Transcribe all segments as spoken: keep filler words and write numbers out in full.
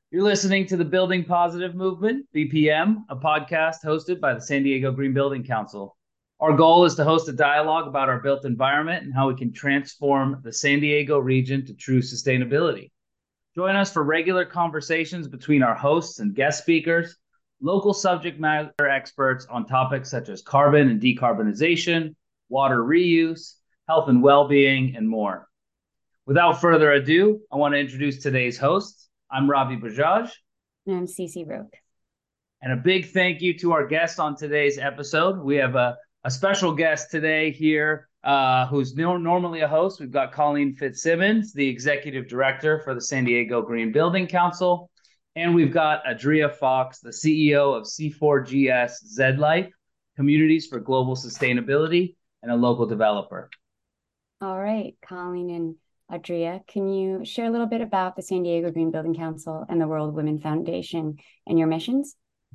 You're listening to the Building Positive Movement, B P M, a podcast hosted by the San Diego Green Building Council. Our goal is to host a dialogue about our built environment and how we can transform the San Diego region to true sustainability. Join us for regular conversations between our hosts and guest speakers, local subject matter experts on topics such as carbon and decarbonization, water reuse, health and well-being, and more. Without further ado, I want to introduce today's hosts. I'm Ravi Bajaj. And I'm Cece Roque. And a big thank you to our guest on today's episode. We have a, a special guest today here uh, who's no, normally a host. We've got Colleen Fitzsimmons, the executive director for the San Diego Green Building Council. And we've got Adria Fox, the C E O of C four G S Z-Life, Communities for Global Sustainability, and a local developer. All right, Colleen and Adria, can you share a little bit about the San Diego Green Building Council and the World Women Foundation and your missions?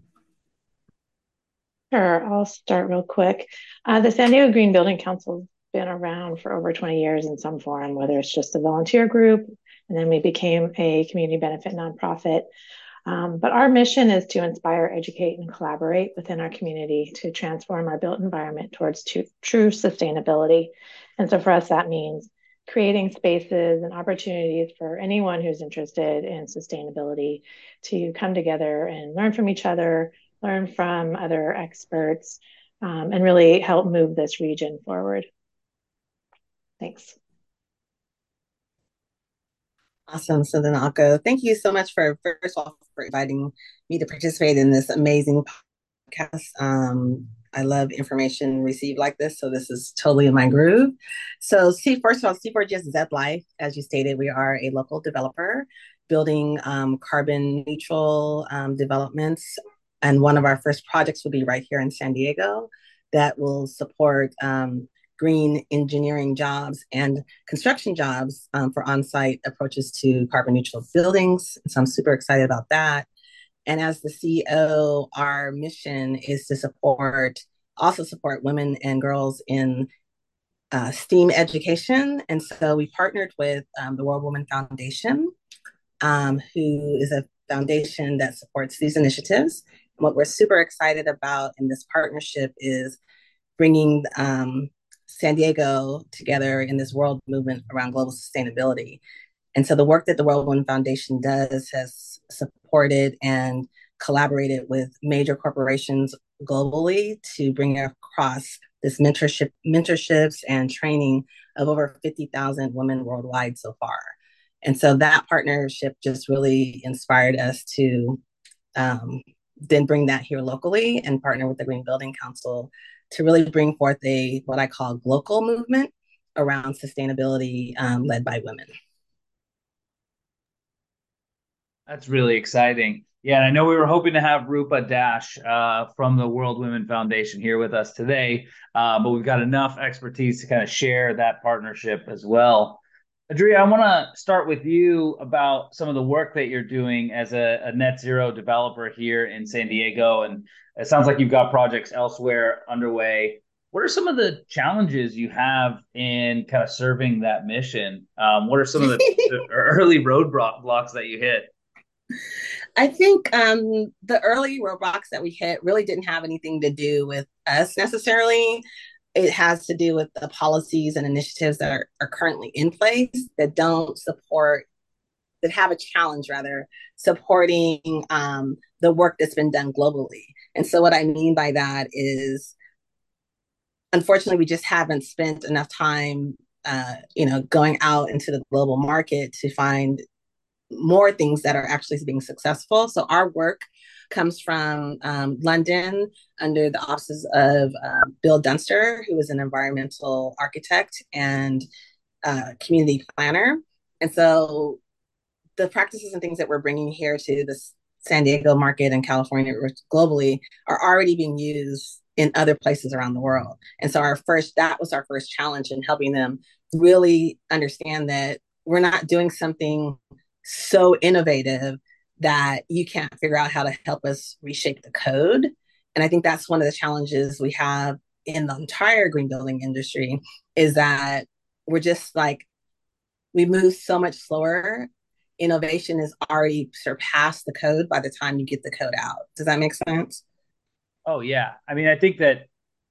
Sure, I'll start real quick. Uh, the San Diego Green Building Council has been around for over twenty years in some form, whether it's just a volunteer group, and then we became a community benefit nonprofit. Um, but our mission is to inspire, educate, and collaborate within our community to transform our built environment towards to, true sustainability. And so for us, that means creating spaces and opportunities for anyone who's interested in sustainability to come together and learn from each other, learn from other experts, um, and really help move this region forward. Thanks. Awesome. So then I'll go. Thank you so much for, first of all, for inviting me to participate in this amazing podcast. Um, I love information received like this, so this is totally in my groove. So, see, first of all, C four G S Z-Life, as you stated, we are a local developer building um, carbon neutral um, developments. And one of our first projects will be right here in San Diego that will support um, green engineering jobs and construction jobs um, for on-site approaches to carbon neutral buildings. So I'm super excited about that. And as the C E O, our mission is to support, also support women and girls in uh, STEAM education. And so we partnered with um, the World Women Foundation, um, who is a foundation that supports these initiatives. And what we're super excited about in this partnership is bringing um, San Diego together in this world movement around global sustainability. And so the work that the World Women Foundation does has supported and collaborated with major corporations globally to bring across this mentorship, mentorships and training of over fifty thousand women worldwide so far. And so that partnership just really inspired us to um, then bring that here locally and partner with the Green Building Council to really bring forth a what I call local movement around sustainability um, led by women. That's really exciting. Yeah, and I know we were hoping to have Rupa Dash uh, from the World Women Foundation here with us today, uh, but we've got enough expertise to kind of share that partnership as well. Adria, I want to start with you about some of the work that you're doing as a, a net zero developer here in San Diego. And it sounds like you've got projects elsewhere underway. What are some of the challenges you have in kind of serving that mission? Um, what are some of the, the early roadblocks that you hit? I think um, the early roadblocks that we hit really didn't have anything to do with us necessarily. It has to do with the policies and initiatives that are, are currently in place that don't support, that have a challenge rather, supporting um, the work that's been done globally. And so what I mean by that is, unfortunately, we just haven't spent enough time, uh, you know, going out into the global market to find more things that are actually being successful. So our work comes from um, London under the offices of uh, Bill Dunster, who is an environmental architect and uh, community planner. And so the practices and things that we're bringing here to the San Diego market and California globally are already being used in other places around the world. And so our first, that was our first challenge in helping them really understand that we're not doing something so innovative that you can't figure out how to help us reshape the code. And I think that's one of the challenges we have in the entire green building industry is that we're just like, we move so much slower innovation is already surpassed the code by the time you get the code out. Does that make sense? Oh yeah. I mean, I think that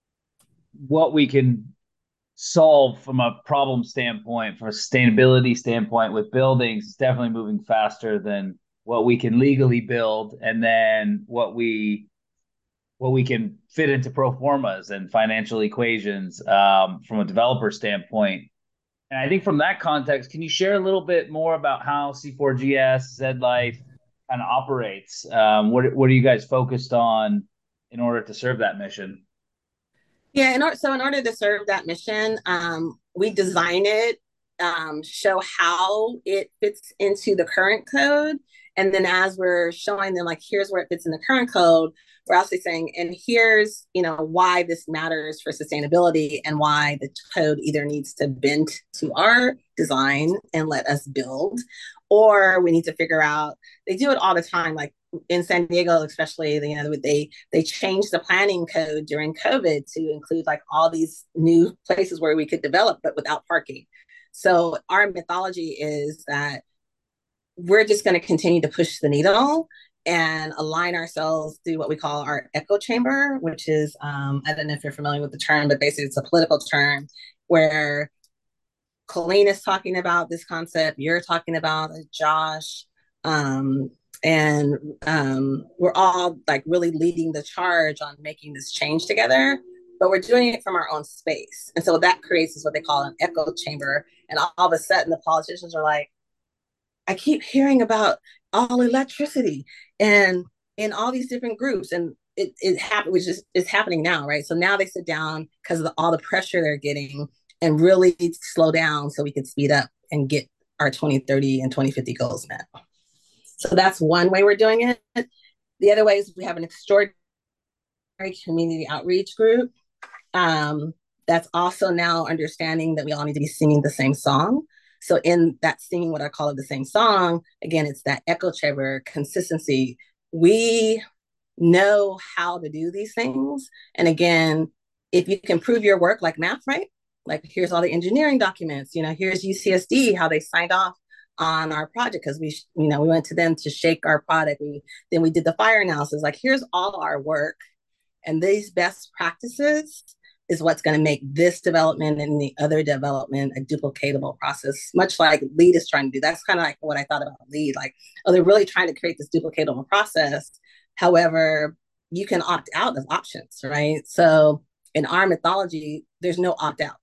what we can solve from a problem standpoint, from a sustainability standpoint with buildings is definitely moving faster than what we can legally build, and then what we what we can fit into pro formas and financial equations um, from a developer standpoint. And I think from that context, can you share a little bit more about how C four G S, ZLife kind of operates? Um, what what are you guys focused on in order to serve that mission? Yeah, in or- so in order to serve that mission, um, we design it, um, show how it fits into the current code. And then as we're showing them, like, here's where it fits in the current code, we're also saying, and here's, you know, why this matters for sustainability and why the code either needs to bend to our design and let us build, or we need to figure out, they do it all the time. Like in San Diego, especially, you know, they they changed the planning code during COVID to include like all these new places where we could develop, but without parking. So our mythology is that we're just going to continue to push the needle and align ourselves through what we call our echo chamber, which is, um, I don't know if you're familiar with the term, but basically it's a political term where Colleen is talking about this concept, you're talking about it, Josh, um, and um, we're all like really leading the charge on making this change together, but we're doing it from our own space. And so what that creates is what they call an echo chamber. And all, all of a sudden the politicians are like, I keep hearing about all electricity and in all these different groups. And it, it happened, which is, is happening now, right? So now they sit down because of the, all the pressure they're getting and really slow down so we can speed up and get our twenty thirty and twenty fifty goals met. So that's one way we're doing it. The other way is we have an extraordinary community outreach group um, that's also now understanding that we all need to be singing the same song. So in that singing, what I call it the same song, again, it's that echo chamber consistency. We know how to do these things. And again, if you can prove your work like math, right? Like here's all the engineering documents, you know, here's U C S D, how they signed off on our project because we, you know, we went to them to shake our product. We then we did the fire analysis. Like here's all our work, and these best practices is what's going to make this development and the other development a duplicatable process, much like LEED is trying to do. That's kind of like what I thought about LEED. Like, oh, they're really trying to create this duplicatable process. However, you can opt out of options, right? So in our mythology, there's no opt out.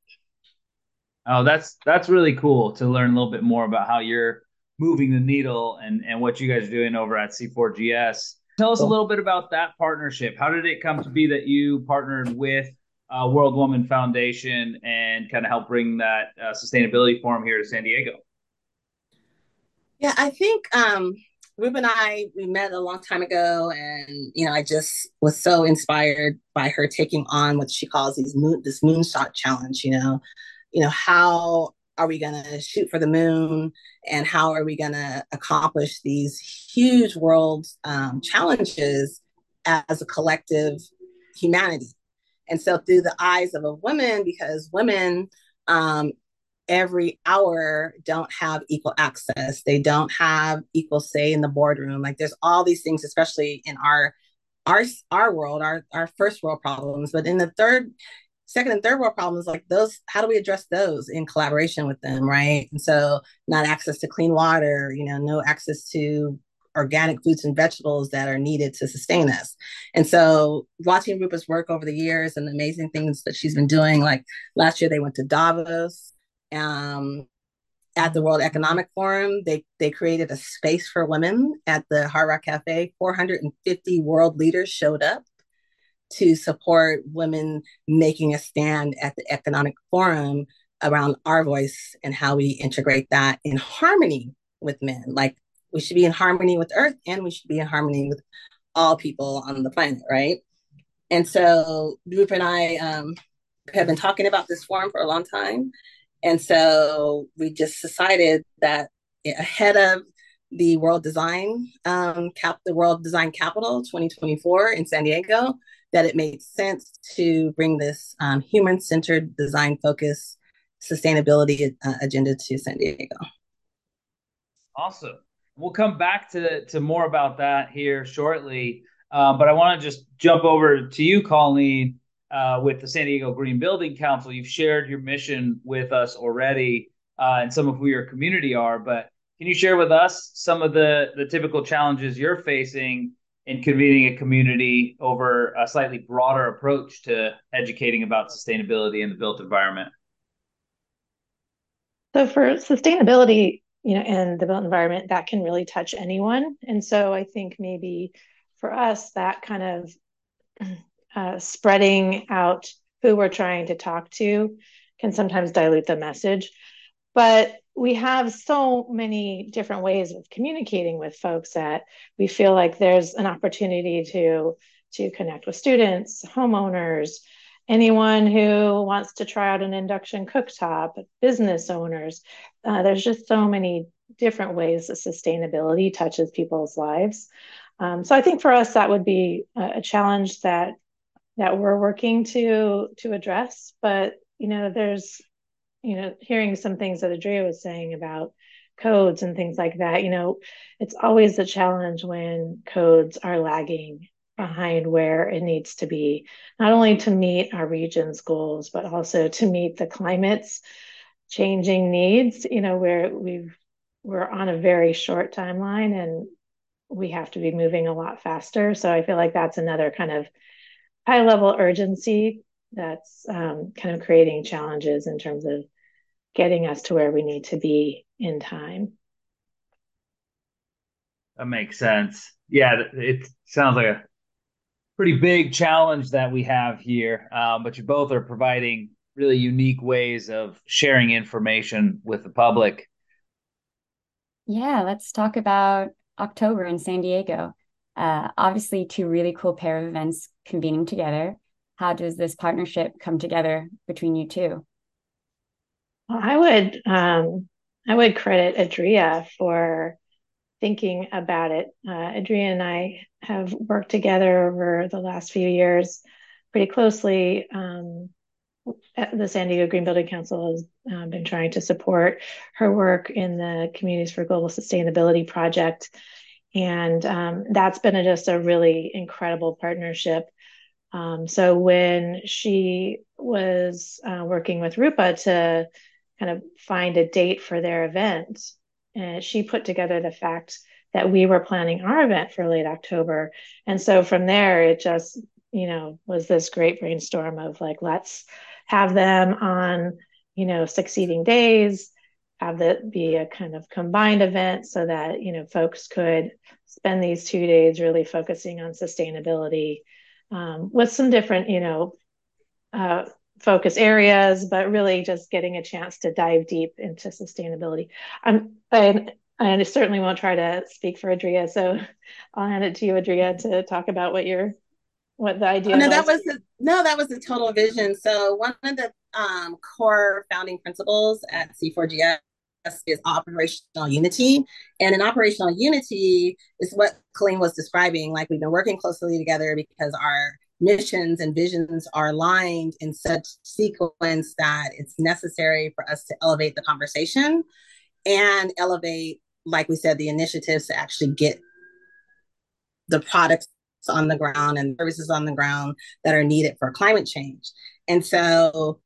Oh, that's that's really cool to learn a little bit more about how you're moving the needle and and what you guys are doing over at C four G S. Tell us a Cool. little bit about that partnership. How did it come to be that you partnered with uh, World Woman Foundation and kind of help bring that uh, sustainability forum here to San Diego? Yeah, I think um, Rube and I, we met a long time ago, and you know, I just was so inspired by her taking on what she calls these moon, this moonshot challenge. You know, you know, how are we going to shoot for the moon, and how are we going to accomplish these huge world um, challenges as a collective humanity? And so, through the eyes of a woman, because women um, every hour don't have equal access. They don't have equal say in the boardroom. Like there's all these things, especially in our our our world, our our first world problems. But in the third, second and third world problems, like those, how do we address those in collaboration with them, right? And so not access to clean water, you know, no access to organic fruits and vegetables that are needed to sustain us. And so watching Rupa's work over the years and the amazing things that she's been doing, like last year they went to Davos, um, at the World Economic Forum. They they created a space for women at the Hard Rock Cafe. four hundred fifty world leaders showed up to support women making a stand at the Economic Forum around our voice and how we integrate that in harmony with men. Like we should be in harmony with Earth, and we should be in harmony with all people on the planet, right? And so Rupa and I um, have been talking about this forum for a long time. And so we just decided that ahead of the World Design um, Cap, the World Design Capital twenty twenty-four in San Diego, that it made sense to bring this um, human-centered, design-focused sustainability uh, agenda to San Diego. Awesome. We'll come back to, to more about that here shortly. Uh, but I want to just jump over to you, Colleen, uh, with the San Diego Green Building Council. You've shared your mission with us already uh, and some of who your community are. But can you share with us some of the, the typical challenges you're facing in convening a community over a slightly broader approach to educating about sustainability in the built environment? So for sustainability, you know, in the built environment, that can really touch anyone. And so I think maybe for us, that kind of uh, spreading out who we're trying to talk to can sometimes dilute the message. But we have so many different ways of communicating with folks that we feel like there's an opportunity to to connect with students, homeowners, anyone who wants to try out an induction cooktop, business owners. Uh, there's just so many different ways that sustainability touches people's lives. Um, so I think for us that would be a, a challenge that that we're working to to address. But you know, there's you know, hearing some things that Adria was saying about codes and things like that, you know, it's always a challenge when codes are lagging behind where it needs to be, not only to meet our region's goals, but also to meet the climate's changing needs, you know, where we've, we're on a very short timeline and we have to be moving a lot faster. So I feel like that's another kind of high level urgency that's um, kind of creating challenges in terms of getting us to where we need to be in time. That makes sense. Yeah, it sounds like a pretty big challenge that we have here, um, but you both are providing really unique ways of sharing information with the public. Yeah, let's talk about October in San Diego. Uh, obviously, two really cool pair of events convening together. How does this partnership come together between you two? Well, I would um, I would credit Adria for thinking about it. Uh, Adria and I have worked together over the last few years pretty closely. Um, the San Diego Green Building Council has uh, been trying to support her work in the Communities for Global Sustainability project. And um, that's been a, just a really incredible partnership. Um, so when she was uh, working with Rupa to kind of find a date for their event, and she put together the fact that we were planning our event for late October. And so from there, it just, you know, was this great brainstorm of like, let's have them on, you know, succeeding days, have that be a kind of combined event so that, you know, folks could spend these two days really focusing on sustainability um, with some different, you know, uh, focus areas, but really just getting a chance to dive deep into sustainability. I'm, I, I certainly won't try to speak for Adria, so I'll hand it to you, Adria, to talk about what your what the idea Oh, no, was. that was the, no, that was the total vision. So one of the um, core founding principles at C four G S is operational unity. And in operational unity is what Colleen was describing. Like we've been working closely together because our missions and visions are aligned in such sequence that it's necessary for us to elevate the conversation and elevate, like we said, the initiatives to actually get the products on the ground and services on the ground that are needed for climate change. And so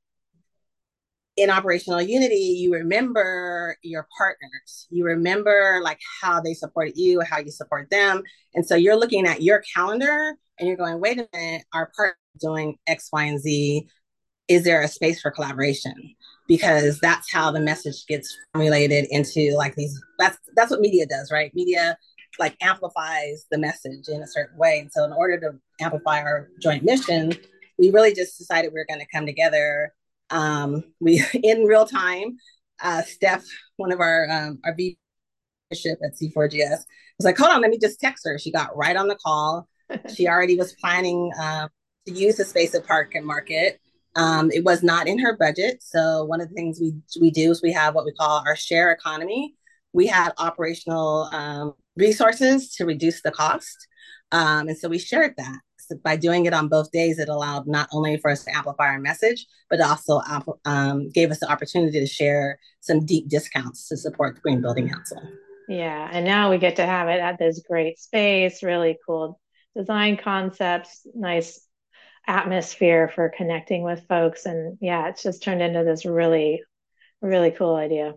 in operational unity, you remember your partners. You remember like how they supported you, how you support them. And so you're looking at your calendar and you're going, wait a minute, our partner is doing X, Y, and Z. Is there a space for collaboration? Because that's how the message gets formulated into like these, that's that's what media does, right? Media like amplifies the message in a certain way. And so in order to amplify our joint mission, we really just decided we we're going to come together. Um, we in real time, uh, Steph, one of our um, our V P at C four G S, was like, hold on, let me just text her. She got right on the call. She already was planning uh, to use the space at Park and Market. Um, it was not in her budget. So one of the things we we do is we have what we call our share economy. We had operational um, resources to reduce the cost. Um, and so we shared that. So by doing it on both days, it allowed not only for us to amplify our message, but also um, gave us the opportunity to share some deep discounts to support the Green Building Council. Yeah, and now we get to have it at this great space, really cool design concepts, nice atmosphere for connecting with folks. And yeah, it's just turned into this really, really cool idea.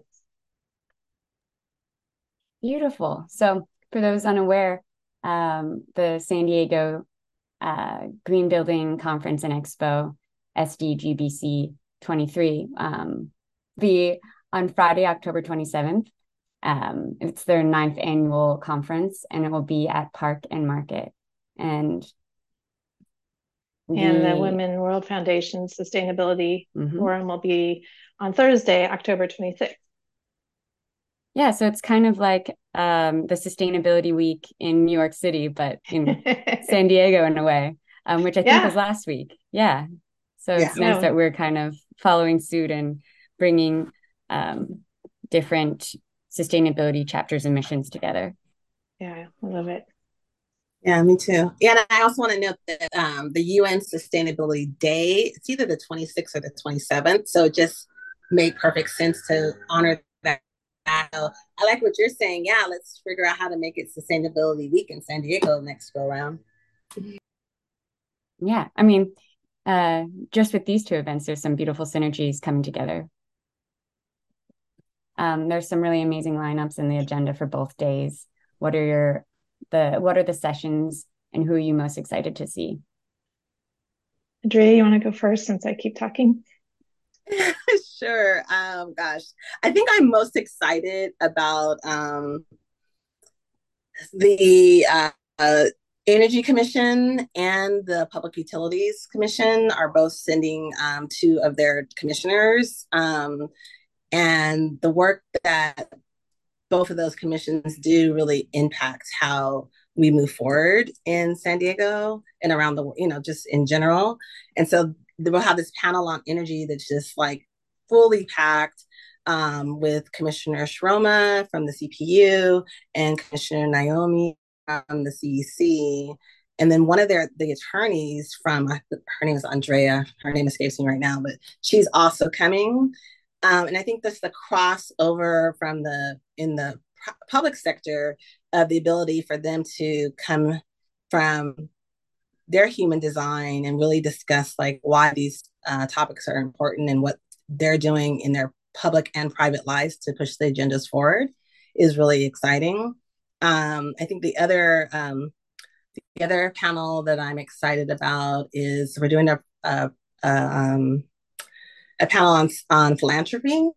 Beautiful. So, for those unaware, um, the San Diego uh, Green Building Conference and Expo, S D G B C twenty-three, um, be on Friday, October twenty-seventh. Um, it's their ninth annual conference, and it will be at Park and Market. And And the the Women World Foundation Sustainability Mhm. Forum will be on Thursday, October twenty-sixth. Yeah, so it's kind of like um, the Sustainability Week in New York City, but in San Diego in a way, um, which I think was Yeah, last week. Yeah. So Yeah. it's nice no, that we're kind of following suit and bringing um, different sustainability chapters and missions together. yeah, I love it. Yeah, me too. Yeah, and I also want to note that um, the U N Sustainability Day, it's either the twenty-sixth or the twenty-seventh. So it just made perfect sense to honor that. So I like what you're saying. Yeah, let's figure out how to make it Sustainability Week in San Diego next go around. Yeah. I mean, uh, just with these two events, there's some beautiful synergies coming together. Um, there's some really amazing lineups in the agenda for both days. What are your the what are the sessions and who are you most excited to see? Dre, you want to go first since I keep talking? Sure. Um, gosh, I think I'm most excited about um, the uh, uh, Energy Commission and the Public Utilities Commission are both sending um, two of their commissioners. Um, and the work that both of those commissions do really impacts how we move forward in San Diego and around the, you know, just in general. And so we'll have this panel on energy that's just like fully packed um, with Commissioner Shroma from the C P U and Commissioner Naomi from the C E C. And then one of their the attorneys from her name is Andrea. Her name escapes me right now, but she's also coming. Um, and I think that's the crossover from the in the public sector of the ability for them to come from their human design and really discuss like why these uh, topics are important and what they're doing in their public and private lives to push the agendas forward is really exciting. Um, I think the other um, the other panel that I'm excited about is we're doing a a, a, um, a panel on on philanthropy,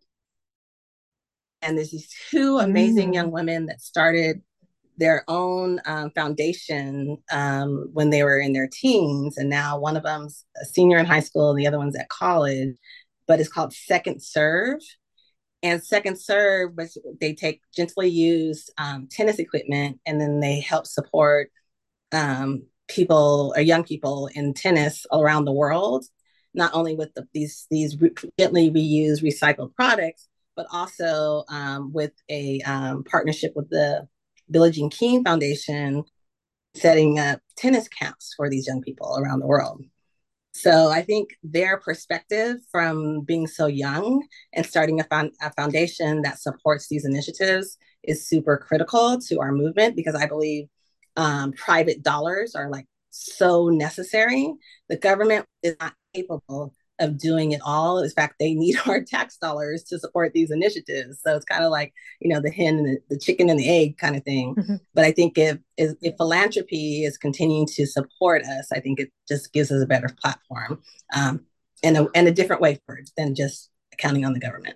and there's these two amazing Mm. young women that started their own um, foundation um, when they were in their teens, and now one of them's a senior in high school, the other one's at college. But it's called Second Serve, and Second Serve, was they take gently used um, tennis equipment and then they help support um, people or young people in tennis all around the world, not only with the, these these gently reused recycled products, but also um, with a um, partnership with the Billie Jean King Foundation, setting up tennis camps for these young people around the world. So I think their perspective from being so young and starting a, found, a foundation that supports these initiatives is super critical to our movement, because I believe um, private dollars are like so necessary. The government is not capable of doing it all. In fact, they need our tax dollars to support these initiatives. So it's kind of like, you know, the hen and the, the chicken and the egg kind of thing. Mm-hmm. But I think if, if, if philanthropy is continuing to support us, I think it just gives us a better platform um, and, a, and a different way for it than just counting on the government.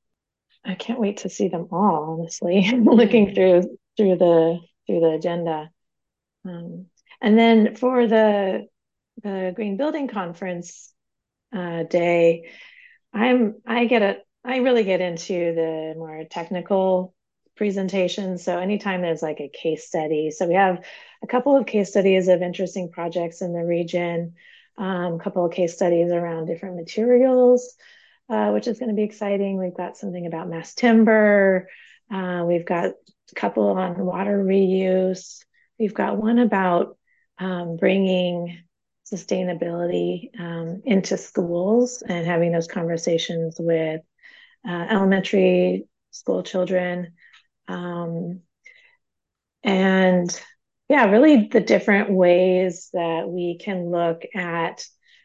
I can't wait to see them all, honestly, looking through through the through the agenda. Um, and then for the the Green Building Conference uh, day, I'm I get a I really get into the more technical presentations. So anytime there's like a case study, so we have a couple of case studies of interesting projects in the region, um, a couple of case studies around different materials, uh, which is going to be exciting. We've got something about mass timber. Uh, we've got a couple on water reuse. We've got one about um, bringing sustainability um, into schools and having those conversations with uh, elementary school children. Um, and yeah, really the different ways that we can look at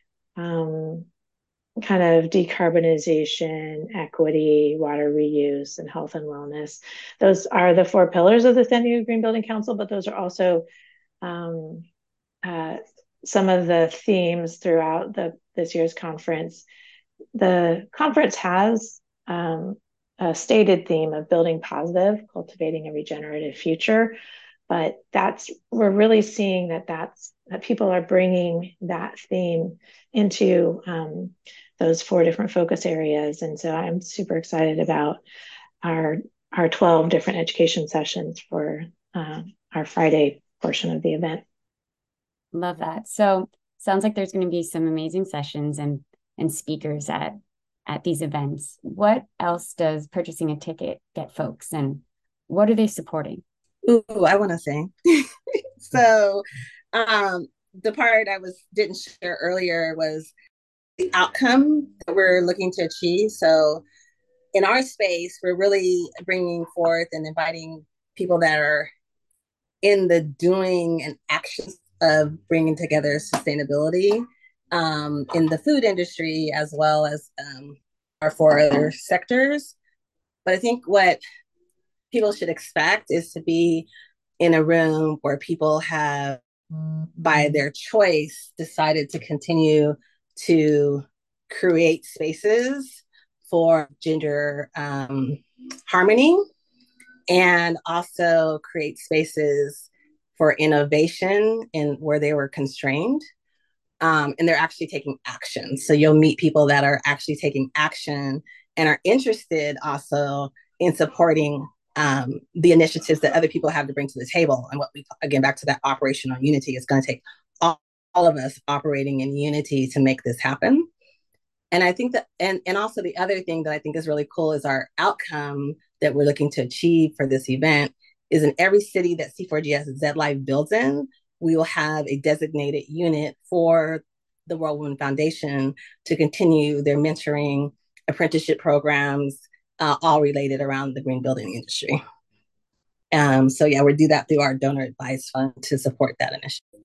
um, kind of decarbonization, equity, water reuse, and health and wellness. Those are the four pillars of the San Diego Green Building Council, but those are also um, uh, some of the themes throughout the this year's conference. The conference has um, a stated theme of building positive, cultivating a regenerative future, but that's we're really seeing that that's that people are bringing that theme into um, those four different focus areas, and so I'm super excited about our our twelve different education sessions for uh, our Friday portion of the event. Love that. So sounds like there's going to be some amazing sessions and and speakers at at these events. What else does purchasing a ticket get folks, and what are they supporting? Ooh, I want to sing. So, um, the part I was didn't share earlier was the outcome that we're looking to achieve. So, in our space, we're really bringing forth and inviting people that are in the doing and actions of bringing together sustainability um, in the food industry as well as um, our four other sectors. But I think what people should expect is to be in a room where people have, by their choice, decided to continue to create spaces for gender um, harmony and also create spaces for innovation in where they were constrained. Um, and they're actually taking action. So you'll meet people that are actually taking action and are interested also in supporting um, the initiatives that other people have to bring to the table. And what we, again, back to that operational unity, it's going to take all, all of us operating in unity to make this happen. And I think that, and, and also the other thing that I think is really cool is our outcome that we're looking to achieve for this event is in every city that C four G S Z Life builds in, we will have a designated unit for the World Women Foundation to continue their mentoring apprenticeship programs, uh, all related around the green building industry. Um, so yeah, we do that through our donor advice fund to support that initiative.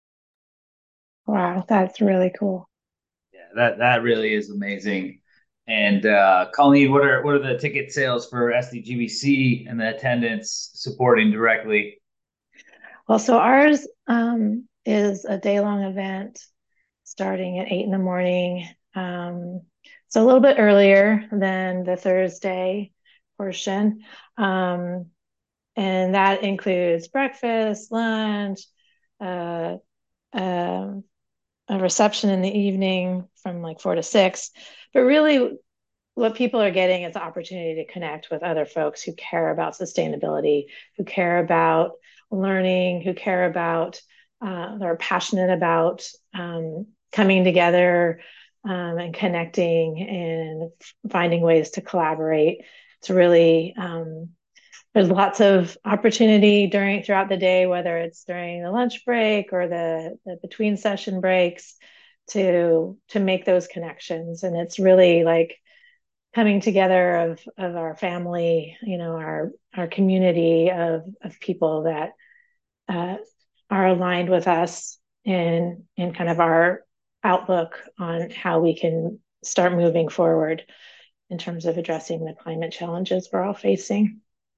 Wow, that's really cool. Yeah, that that really is amazing. And uh, Colleen, what are what are the ticket sales for S D G B C and the attendance supporting directly? Well, so ours um, is a day long event starting at eight in the morning. Um, so a little bit earlier than the Thursday portion. Um, and that includes breakfast, lunch, uh, uh, a reception in the evening from like four to six. But really, what people are getting is the opportunity to connect with other folks who care about sustainability, who care about learning, who care about, uh, they're passionate about um, coming together um, and connecting and finding ways to collaborate. It's really, um, there's lots of opportunity during throughout the day, whether it's during the lunch break or the, the between session breaks to to make those connections. And it's really like coming together of of our family, you know, our our community of of people that uh, are aligned with us in in kind of our outlook on how we can start moving forward in terms of addressing the climate challenges we're all facing.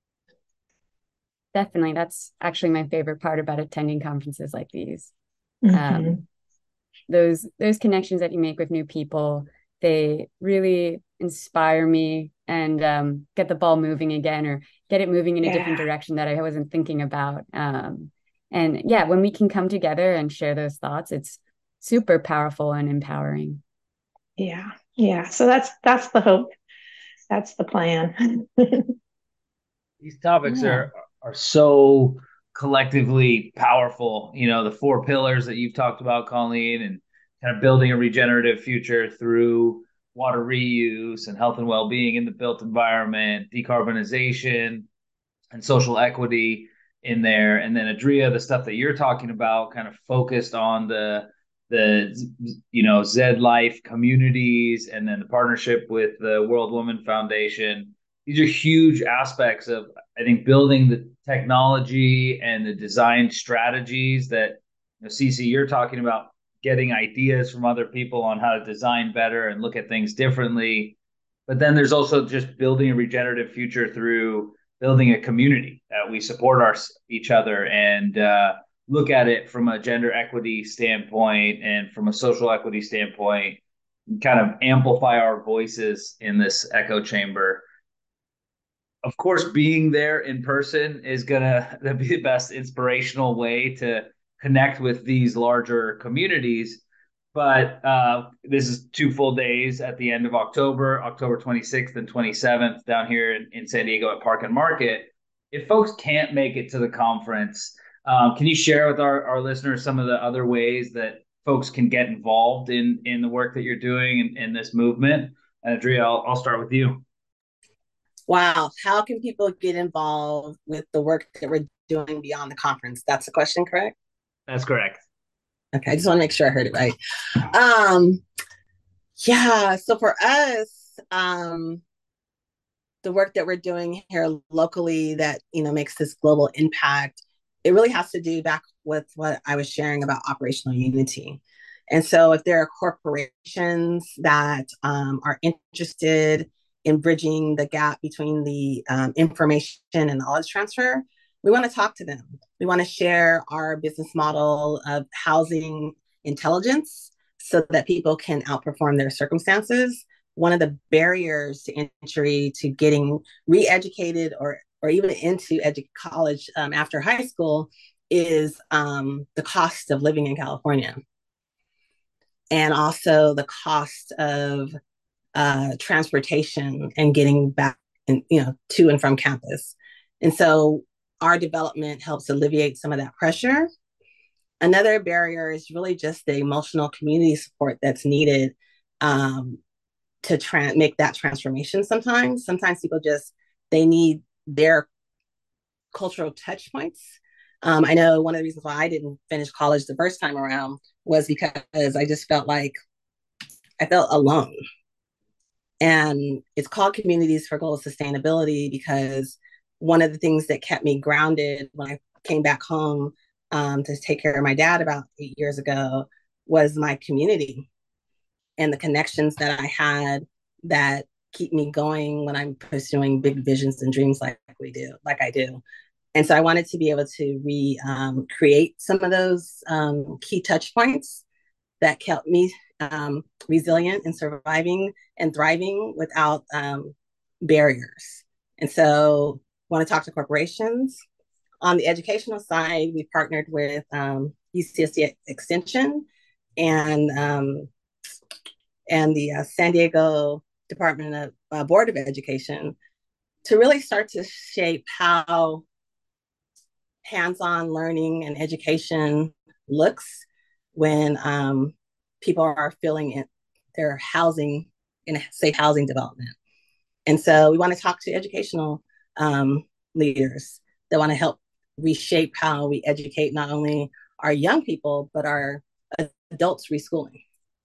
Definitely. That's actually my favorite part about attending conferences like these. Mm-hmm. Um, those those connections that you make with new people, they really inspire me and um, get the ball moving again, or get it moving in a Yeah. different direction that I wasn't thinking about. Um, and yeah, when we can come together and share those thoughts, it's super powerful and empowering. Yeah. Yeah. So that's that's the hope. That's the plan. These topics Yeah. are are so collectively powerful. You know, the four pillars that you've talked about, Colleen, and kind of building a regenerative future through water reuse and health and well-being in the built environment, decarbonization and social equity in there. And then Adria, the stuff that you're talking about, kind of focused on the the you know Z Life communities, and then the partnership with the World Women Foundation. These are huge aspects of I think building the technology and the design strategies that, you know, Cece, you're talking about getting ideas from other people on how to design better and look at things differently. But then there's also just building a regenerative future through building a community that we support our each other and uh, look at it from a gender equity standpoint and from a social equity standpoint, kind of amplify our voices in this echo chamber. Of course, being there in person is gonna be the best inspirational way to connect with these larger communities. But uh, this is two full days at the end of October, October twenty-sixth and twenty-seventh, down here in, in San Diego at Park and Market. If folks can't make it to the conference, um, can you share with our, our listeners some of the other ways that folks can get involved in in the work that you're doing in, in this movement? And Andrea, I'll, I'll start with you. Wow. How can people get involved with the work that we're doing beyond the conference? That's the question, correct? That's correct. Okay, I just want to make sure I heard it right. Um, yeah, so for us, um, the work that we're doing here locally that, you know, makes this global impact, it really has to do back with what I was sharing about operational unity. And so if there are corporations that um, are interested in bridging the gap between the um, information and knowledge transfer, we want to talk to them. We want to share our business model of housing intelligence so that people can outperform their circumstances. One of the barriers to entry to getting re-educated or or even into edu- college um, after high school is um, the cost of living in California, and also the cost of uh, transportation and getting back and, you know, to and from campus. And so our development helps alleviate some of that pressure. Another barrier is really just the emotional community support that's needed um, to tra- make that transformation. Sometimes, sometimes people just, they need their cultural touch points. Um, I know one of the reasons why I didn't finish college the first time around was because I just felt like I felt alone. And it's called Communities for Global Sustainability because one of the things that kept me grounded when I came back home um, to take care of my dad about eight years ago was my community and the connections that I had that keep me going when I'm pursuing big visions and dreams like we do, like I do. And so I wanted to be able to re um, create some of those um, key touch points that kept me um, resilient and surviving and thriving without um, barriers. And so I want to talk to corporations. On the educational side, we partnered with um, U C S D Extension and um, and the uh, San Diego Department of uh, Board of Education to really start to shape how hands-on learning and education looks when um, people are feeling it, their housing in a safe housing development. And so we want to talk to educational um, leaders that want to help reshape how we educate not only our young people, but our adults reschooling.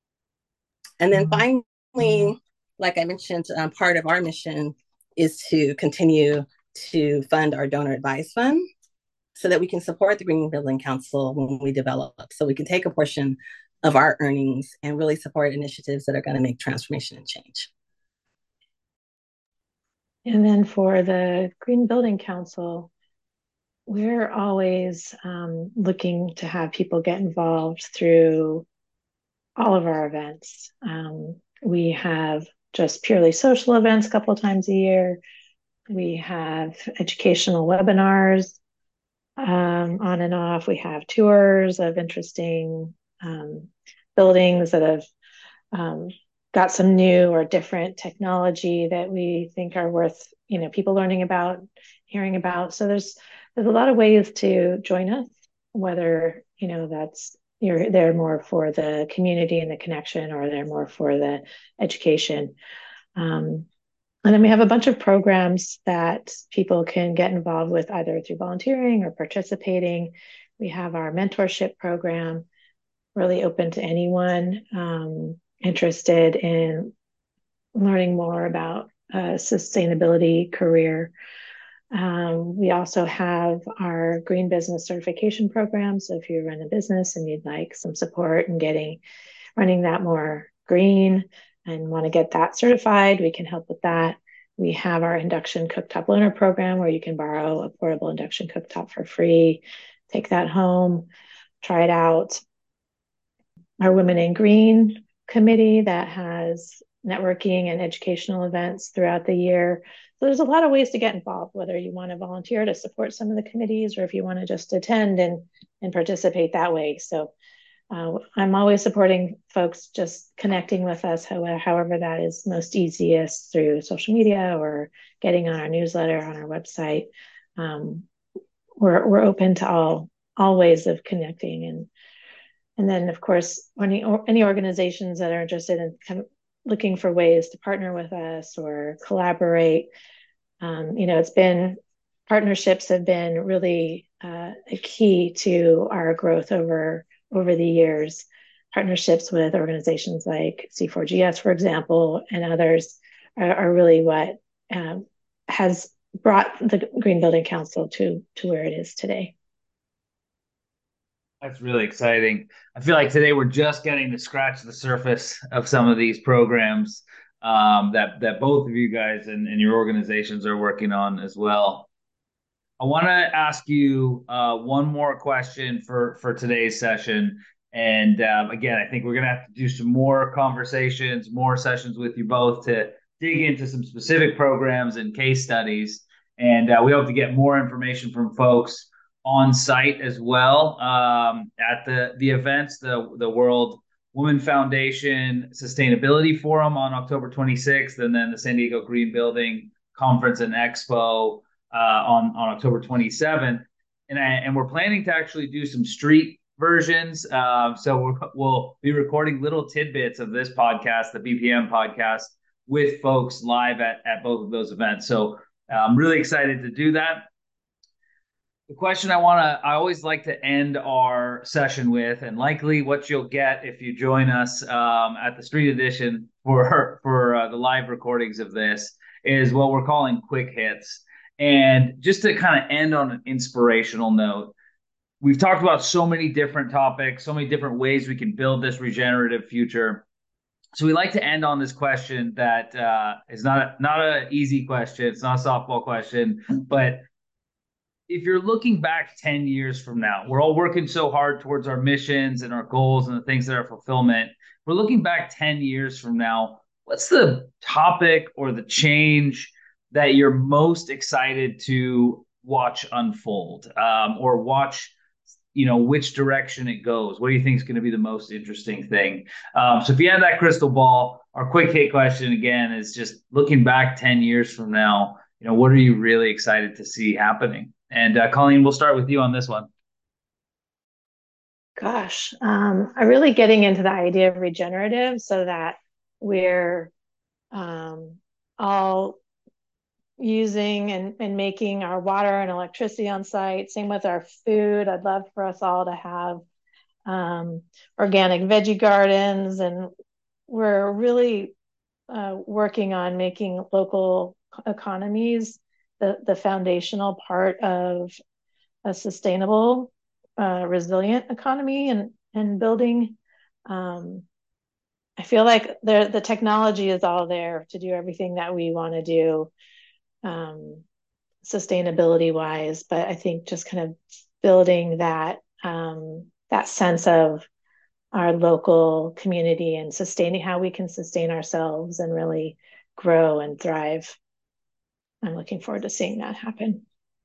And then finally, mm-hmm. like I mentioned, um, part of our mission is to continue to fund our donor advised fund so that we can support the Green Building Council when we develop. So we can take a portion of our earnings and really support initiatives that are going to make transformation and change. And then for the Green Building Council, we're always um, looking to have people get involved through all of our events. Um, we have just purely social events a couple of times a year. We have educational webinars um, on and off. We have tours of interesting um, buildings that have um, got some new or different technology that we think are worth, you know, people learning about, hearing about. So there's there's a lot of ways to join us, whether, you know, that's you're there more for the community and the connection, or they're more for the education. Um, and then we have a bunch of programs that people can get involved with either through volunteering or participating. We have our mentorship program, really open to anyone um, interested in learning more about a sustainability career. Um, we also have our Green Business Certification Program. So if you run a business and you'd like some support in getting running that more green and want to get that certified, we can help with that. We have our induction cooktop loaner program where you can borrow a portable induction cooktop for free, take that home, try it out. Our Women in Green committee that has networking and educational events throughout the year. So there's a lot of ways to get involved, whether you want to volunteer to support some of the committees or if you want to just attend and, and participate that way. So uh, I'm always supporting folks just connecting with us, however, however that is most easiest through social media or getting on our newsletter, on our website. Um, we're, we're open to all, all ways of connecting. And, and then, of course, any, any organizations that are interested in kind of looking for ways to partner with us or collaborate. Um, you know, it's been, partnerships have been really uh, a key to our growth over over the years. Partnerships with organizations like C four G S, for example, and others are, are really what um, has brought the Green Building Council to, to where it is today. That's really exciting. I feel like today we're just getting to scratch the surface of some of these programs um, that that both of you guys and, and your organizations are working on as well. I want to ask you uh, one more question for for today's session. And um, again, I think we're going to have to do some more conversations, more sessions with you both to dig into some specific programs and case studies. And uh, we hope to get more information from folks on site as well um, at the the events, the the World Women Foundation Sustainability Forum on October twenty-sixth, and then the San Diego Green Building Conference and Expo uh, on on October twenty-seventh, and I, and we're planning to actually do some street versions. Uh, so we're, we'll be recording little tidbits of this podcast, the B P M podcast, with folks live at at both of those events. So I'm really excited to do that. The question I want to, I always like to end our session with, and likely what you'll get if you join us um, at the Street Edition for for uh, the live recordings of this, is what we're calling quick hits. And just to kind of end on an inspirational note, we've talked about so many different topics, so many different ways we can build this regenerative future. So we like to end on this question that uh, is not a, not an easy question. It's not a softball question, but if you're looking back ten years from now, we're all working so hard towards our missions and our goals and the things that are fulfillment. We're looking back ten years from now. What's the topic or the change that you're most excited to watch unfold um, or watch, you know, which direction it goes? What do you think is going to be the most interesting thing? Um, so if you have that crystal ball, our quick hit question again is just looking back ten years from now, you know, what are you really excited to see happening? And uh, Colleen, we'll start with you on this one. Gosh, um, I'm really getting into the idea of regenerative so that we're um, all using and, and making our water and electricity on site. Same with our food. I'd love for us all to have um, organic veggie gardens. And we're really uh, working on making local economies the, the foundational part of a sustainable, uh, resilient economy and, and building. Um, I feel like the, the technology is all there to do everything that we want to do um, sustainability wise, but I think just kind of building that um, that sense of our local community and sustaining how we can sustain ourselves and really grow and thrive. I'm looking forward to seeing that happen.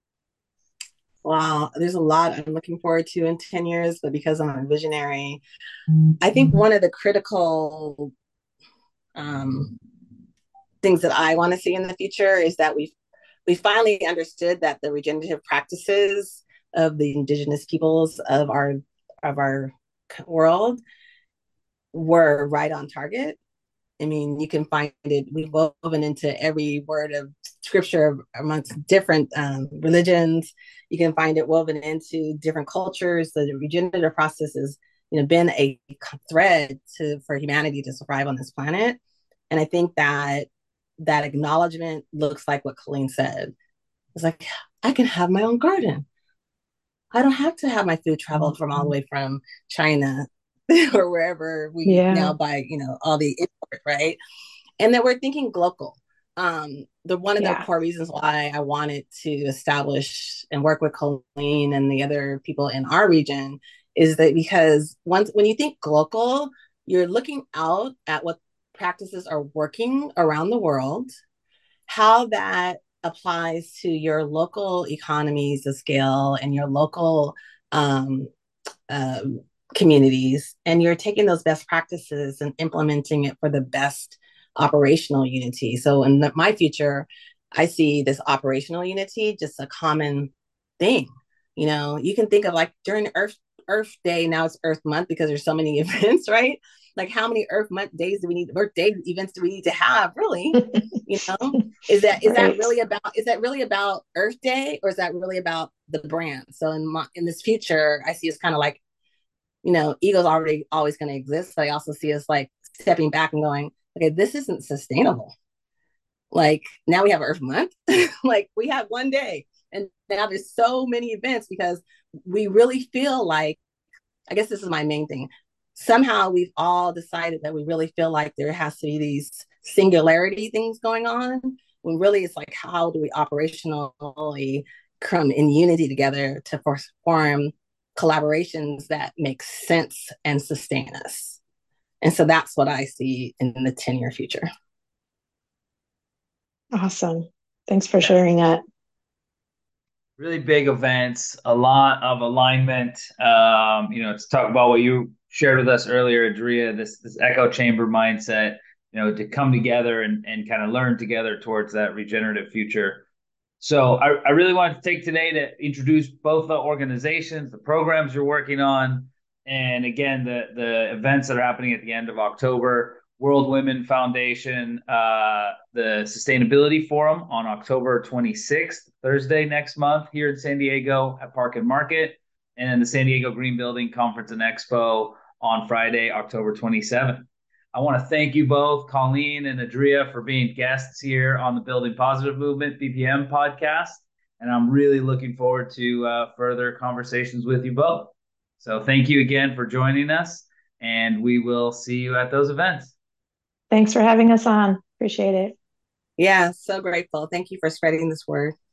Wow, there's a lot I'm looking forward to in ten years, but because I'm a visionary, I think one of the critical um, things that I want to see in the future is that we we finally understood that the regenerative practices of the indigenous peoples of our of our world were right on target. I mean, you can find it, we've woven into every word of scripture amongst different um, religions. You can find it woven into different cultures. The regenerative process has, you know, been a thread to for humanity to survive on this planet. And I think that that acknowledgement looks like what Colleen said. It's like, I can have my own garden. I don't have to have my food traveled from all the way from China or wherever we Yeah. now buy, you know, all the import, right? And that we're thinking local. Um, the one of the Yeah. core reasons why I wanted to establish and work with Colleen and the other people in our region is that because once when you think local, you're looking out at what practices are working around the world, how that applies to your local economies of scale and your local um, um, communities, and you're taking those best practices and implementing it for the best operational unity. So in the, my future, I see this operational unity just a common thing. You know, you can think of like during Earth Earth Day, now it's Earth Month because there's so many events, right? Like how many Earth Month days do we need, Earth Day events do we need to have, really? You know, is that is that Right. really about is that really about Earth Day, or is that really about the brand? So in my in this future, I see it's kind of like, you know, ego's already always going to exist, but I also see us like stepping back and going, okay, this isn't sustainable. Like now we have Earth Month, like we have one day, and now there's so many events because we really feel like, I guess this is my main thing. Somehow we've all decided that we really feel like there has to be these singularity things going on, when really it's like, how do we operationally come in unity together to form collaborations that make sense and sustain us? And so that's what I see in the ten year future. Awesome. Thanks for sharing that. Really big events, a lot of alignment. Um, you know, to talk about what you shared with us earlier, Adria, this this echo chamber mindset, you know, to come together and, and kind of learn together towards that regenerative future. So I, I really wanted to take today to introduce both the organizations, the programs you're working on, and again, the, the events that are happening at the end of October. World Women Foundation, uh, the Sustainability Forum on October twenty-sixth, Thursday next month here in San Diego at Park and Market, and the San Diego Green Building Conference and Expo on Friday, October twenty-seventh. I want to thank you both, Colleen and Adria, for being guests here on the Building Positive Movement B P M podcast. And I'm really looking forward to uh, further conversations with you both. So thank you again for joining us, and we will see you at those events. Thanks for having us on. Appreciate it. Yeah, so grateful. Thank you for spreading this word.